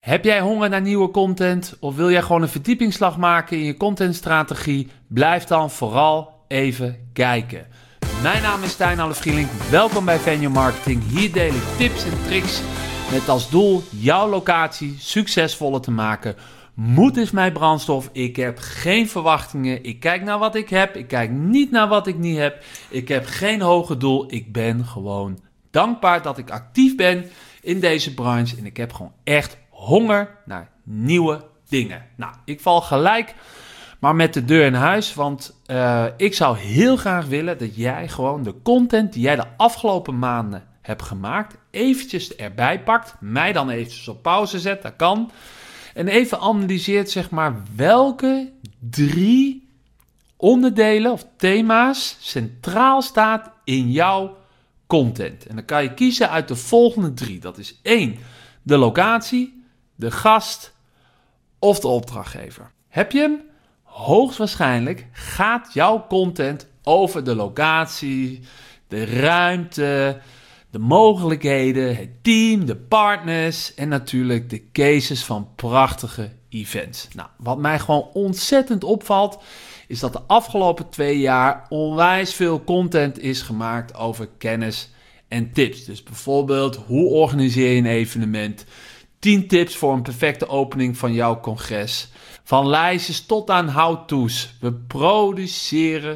Heb jij honger naar nieuwe content of wil jij gewoon een verdiepingsslag maken in je contentstrategie? Blijf dan vooral even kijken. Mijn naam is Stijn Allefrielink, welkom bij Venue Marketing. Hier deel ik tips en tricks met als doel jouw locatie succesvoller te maken. Moed is mijn brandstof, ik heb geen verwachtingen, ik kijk naar wat ik heb, ik kijk niet naar wat ik niet heb. Ik heb geen hoger doel, ik ben gewoon dankbaar dat ik actief ben in deze branche en ik heb gewoon echt honger naar nieuwe dingen. Nou, ik val gelijk maar met de deur in huis, want ik zou heel graag willen dat jij gewoon de content die jij de afgelopen maanden hebt gemaakt, eventjes erbij pakt, mij dan eventjes op pauze zet, dat kan, en even analyseert zeg maar welke 3 onderdelen of thema's centraal staat in jouw content. En dan kan je kiezen uit de volgende 3. Dat is 1, de locatie, de gast of de opdrachtgever. Heb je hem? Hoogstwaarschijnlijk gaat jouw content over de locatie, de ruimte, de mogelijkheden, het team, de partners en natuurlijk de cases van prachtige events. Nou, wat mij gewoon ontzettend opvalt, is dat de afgelopen 2 jaar onwijs veel content is gemaakt over kennis en tips. Dus bijvoorbeeld, hoe organiseer je een evenement? 10 tips voor een perfecte opening van jouw congres. Van lijstjes tot aan how-to's. We produceren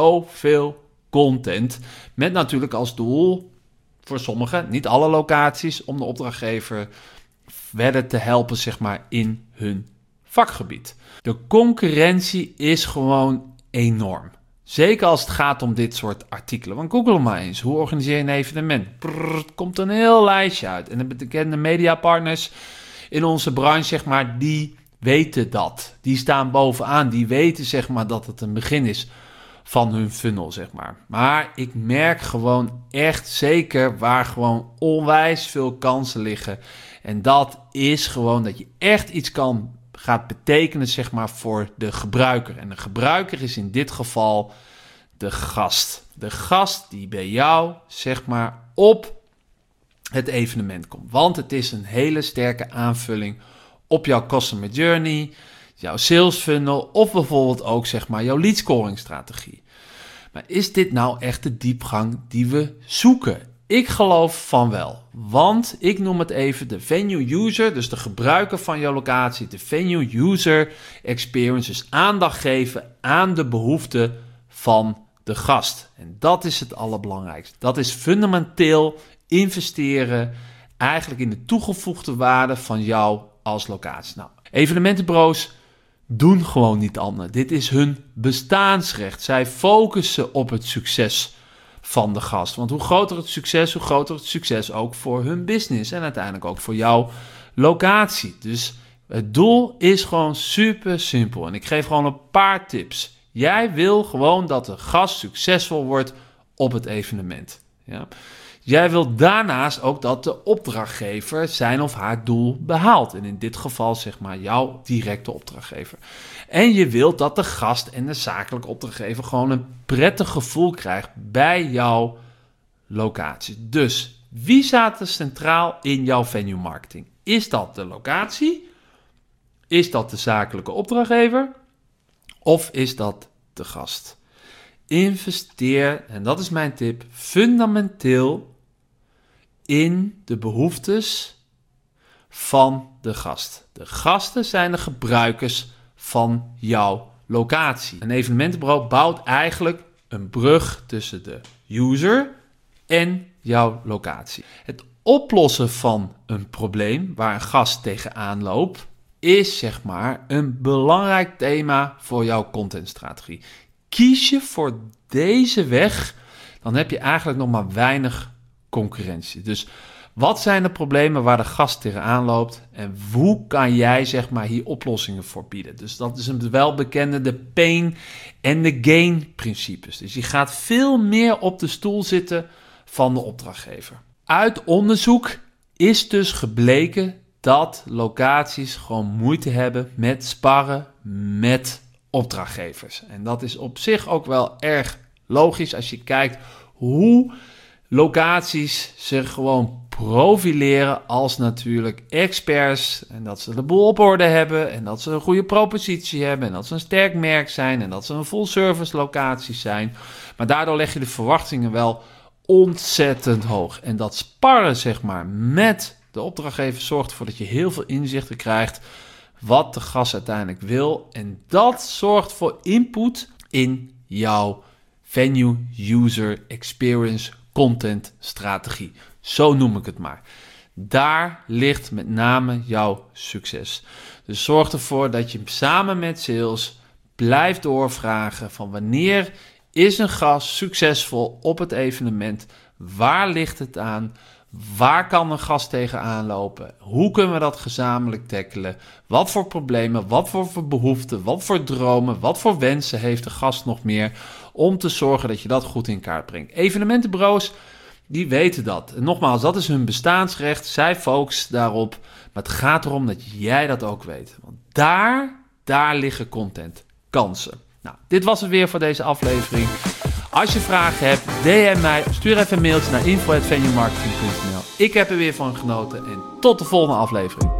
zoveel content. Met natuurlijk als doel, voor sommigen, niet alle locaties, om de opdrachtgever verder te helpen zeg maar, in hun vakgebied. De concurrentie is gewoon enorm. Zeker als het gaat om dit soort artikelen. Want Google maar eens. Hoe organiseer je een evenement? Komt een heel lijstje uit. En de bekende mediapartners in onze branche, zeg maar, die weten dat. Die staan bovenaan. Die weten, zeg maar, dat het een begin is van hun funnel, zeg maar. Maar ik merk gewoon echt zeker waar gewoon onwijs veel kansen liggen. En dat is gewoon dat je echt iets gaat betekenen, zeg maar, voor de gebruiker. En de gebruiker is in dit geval de gast. De gast die bij jou, zeg maar, op het evenement komt. Want het is een hele sterke aanvulling op jouw customer journey, jouw sales funnel of bijvoorbeeld ook, zeg maar, jouw lead scoring strategie. Maar is dit nou echt de diepgang die we zoeken? Ik geloof van wel, want ik noem het even de venue user, dus de gebruiker van jouw locatie, de venue user experience, dus aandacht geven aan de behoeften van de gast. En dat is het allerbelangrijkste. Dat is fundamenteel investeren eigenlijk in de toegevoegde waarde van jou als locatie. Nou, evenementenbureaus doen gewoon niet anders. Dit is hun bestaansrecht. Zij focussen op het succes van de gast. Want hoe groter het succes ook voor hun business en uiteindelijk ook voor jouw locatie. Dus het doel is gewoon super simpel. En ik geef gewoon een paar tips. Jij wil gewoon dat de gast succesvol wordt op het evenement. Ja. Jij wil daarnaast ook dat de opdrachtgever zijn of haar doel behaalt. En in dit geval zeg maar jouw directe opdrachtgever. En je wilt dat de gast en de zakelijke opdrachtgever gewoon een prettig gevoel krijgt bij jouw locatie. Dus wie staat er centraal in jouw venue marketing? Is dat de locatie? Is dat de zakelijke opdrachtgever? Of is dat de gast? Investeer, en dat is mijn tip, fundamenteel in de behoeftes van de gast. De gasten zijn de gebruikers van jouw locatie. Een evenementenbureau bouwt eigenlijk een brug tussen de user en jouw locatie. Het oplossen van een probleem waar een gast tegenaan loopt is zeg maar een belangrijk thema voor jouw contentstrategie. Kies je voor deze weg, dan heb je eigenlijk nog maar weinig concurrentie. Dus wat zijn de problemen waar de gast tegenaan loopt en hoe kan jij zeg maar hier oplossingen voor bieden? Dus dat is een welbekende de pain en de gain principes. Dus je gaat veel meer op de stoel zitten van de opdrachtgever. Uit onderzoek is dus gebleken dat locaties gewoon moeite hebben met sparren met opdrachtgevers. En dat is op zich ook wel erg logisch als je kijkt hoe locaties zich gewoon profileren als natuurlijk experts en dat ze de boel op orde hebben en dat ze een goede propositie hebben en dat ze een sterk merk zijn en dat ze een full service locatie zijn. Maar daardoor leg je de verwachtingen wel ontzettend hoog. En dat sparren zeg maar met de opdrachtgever zorgt ervoor dat je heel veel inzichten krijgt wat de gast uiteindelijk wil. En dat zorgt voor input in jouw venue user experience content strategie. Zo noem ik het maar. Daar ligt met name jouw succes. Dus zorg ervoor dat je samen met sales blijft doorvragen van wanneer is een gast succesvol op het evenement? Waar ligt het aan? Waar kan een gast tegenaan lopen? Hoe kunnen we dat gezamenlijk tackelen? Wat voor problemen, wat voor behoeften, wat voor dromen, wat voor wensen heeft de gast nog meer om te zorgen dat je dat goed in kaart brengt? Evenementenbureaus, die weten dat. En nogmaals, dat is hun bestaansrecht. Zij focussen daarop. Maar het gaat erom dat jij dat ook weet. Want daar liggen contentkansen. Nou, dit was het weer voor deze aflevering. Als je vragen hebt, DM mij. Stuur even een mailtje naar info@venuemarketing.nl. Ik heb er weer van genoten en tot de volgende aflevering.